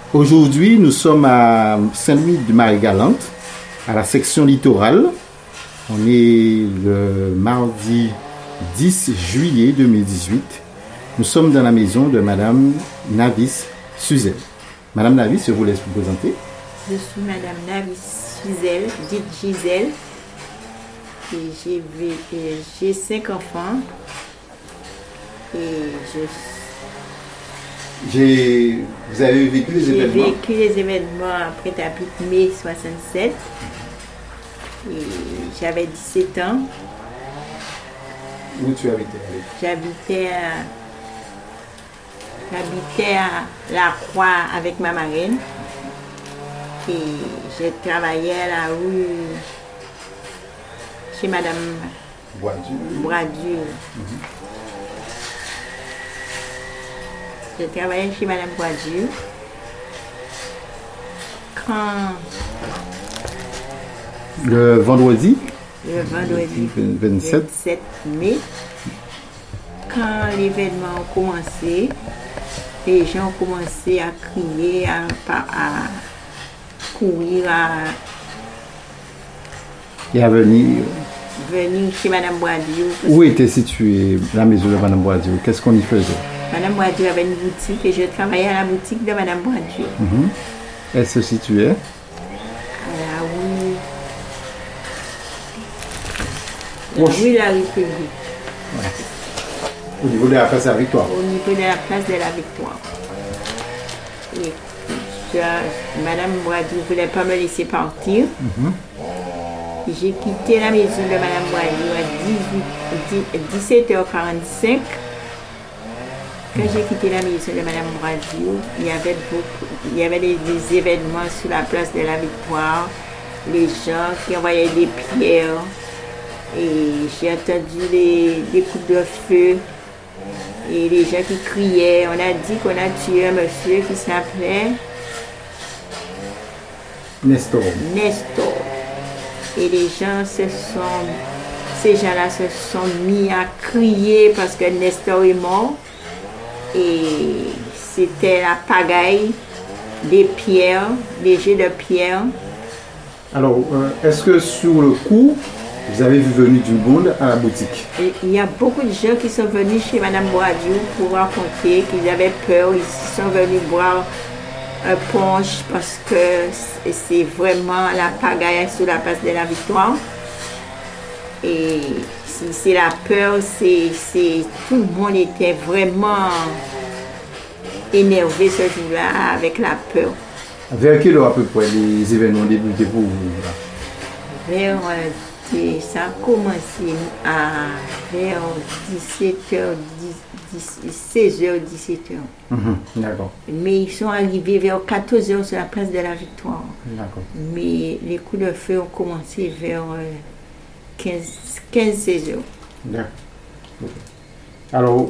Aujourd'hui, nous sommes à Saint-Louis-de-Marie-Galante, à la section littorale. On est le mardi 10 juillet 2018. Nous sommes dans la maison de Madame Navis Suzel. Madame Navis, je vous laisse vous présenter. Je suis Madame Navis Suzel, dite Gisèle. Et j'ai 5 enfants. Et vous avez vécu les événements? J'ai vécu les événements après mai 67. Et j'avais 17 ans. Où tu habitais? J'habitais à La Croix avec ma marraine. Et j'ai travaillé à la rue chez Madame Boisdur. J'ai travaillé chez Madame Boisdur. Le vendredi 27 mai, quand l'événement a commencé, les gens ont commencé à crier, à courir, et à venir chez Madame Boisdur. Où était située la maison de Madame Boisdur? Qu'est-ce qu'on y faisait? Madame Boisdur avait une boutique et je travaillais à la boutique de Madame Boisdur. Elle se situait à la rue de la République. Ouais. Au niveau de la place de la Victoire. Au niveau de la place de la Victoire. Et Madame Boisdur ne voulait pas me laisser partir. J'ai quitté la maison de Madame Boisdur à 17h45. Quand j'ai quitté la maison de Madame Boisdur, il y avait des événements sur la place de la Victoire, les gens qui envoyaient des pierres, et j'ai entendu des coups de feu, et les gens qui criaient. On a dit qu'on a tué un monsieur qui s'appelait Nestor. Et ces gens-là se sont mis à crier parce que Nestor est mort. Et c'était la pagaille, des pierres, des jets de pierres. Alors, est-ce que sur le coup, vous avez vu venir du monde à la boutique? Il y a beaucoup de gens qui sont venus chez Madame Boisdur pour raconter qu'ils avaient peur. Ils sont venus boire un punch parce que c'est vraiment la pagaille sur la place de la Victoire. Et c'est la peur, tout le monde était vraiment énervé ce jour-là avec la peur. Vers quelle heure à peu près les événements débutaient pour vous? Ça a commencé vers 17h, 16h, 17h. D'accord. Mais ils sont arrivés vers 14h sur la place de la Victoire. D'accord. Mais les coups de feu ont commencé vers 15-16 heures. D'accord. Okay. Alors,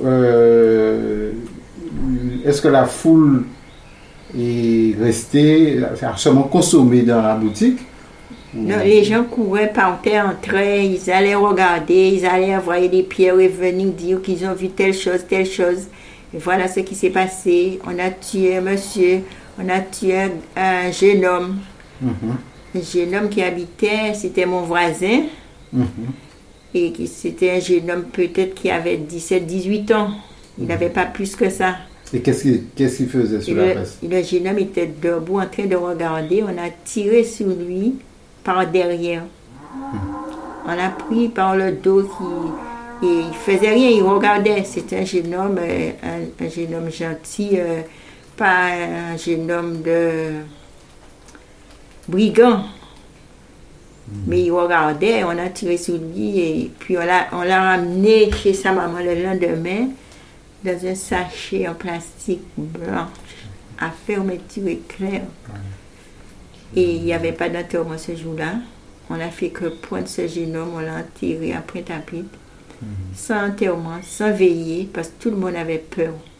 est-ce que la foule est restée, a seulement consommé dans la boutique? Non, les gens couraient, partaient, entraient, ils allaient regarder, ils allaient envoyer des pierres et venir dire qu'ils ont vu telle chose. Et voilà ce qui s'est passé. On a tué un monsieur, on a tué un jeune homme. Un jeune homme qui habitait, c'était mon voisin. Et c'était un jeune homme peut-être qui avait 17-18 ans. Il n'avait pas plus que ça. Et qu'est-ce qu'il faisait sur la place? Le jeune homme était debout en train de regarder. On a tiré sur lui par derrière. On a pris par le dos et il faisait rien, il regardait. C'était un jeune homme gentil, pas un jeune homme de brigand. Mais il regardait, on a tiré sur lui et puis on l'a ramené chez sa maman le lendemain dans un sachet en plastique blanc à fermeture éclair. Et il n'y avait pas d'enterrement ce jour-là. On a fait que prendre ce jeune homme, on l'a enterré après tapis, sans enterrement, sans veiller, parce que tout le monde avait peur.